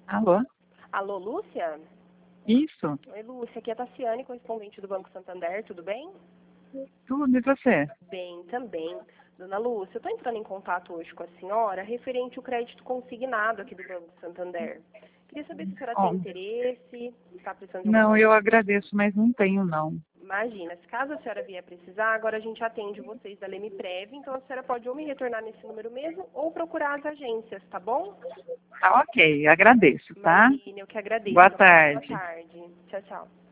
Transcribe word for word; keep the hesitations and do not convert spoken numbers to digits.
Alô? Alô, Lúcia? Isso? Oi, Lúcia, aqui é a Tassiane, correspondente do Banco Santander, tudo bem? Tudo, e você? Bem, também. Dona Lúcia, eu estou entrando em contato hoje com a senhora referente ao crédito consignado aqui do Banco Santander. Queria saber se a senhora tem Ó, interesse, está precisando de não, alguma... eu agradeço, mas não tenho, não. Imagina, se caso a senhora vier precisar, agora a gente atende vocês da Leme Prev, então a senhora pode ou me retornar nesse número mesmo ou procurar as agências, tá bom? Tá ok, agradeço, tá? Imagina, eu que agradeço. Boa Uma ótima tarde. tarde. Tchau, tchau.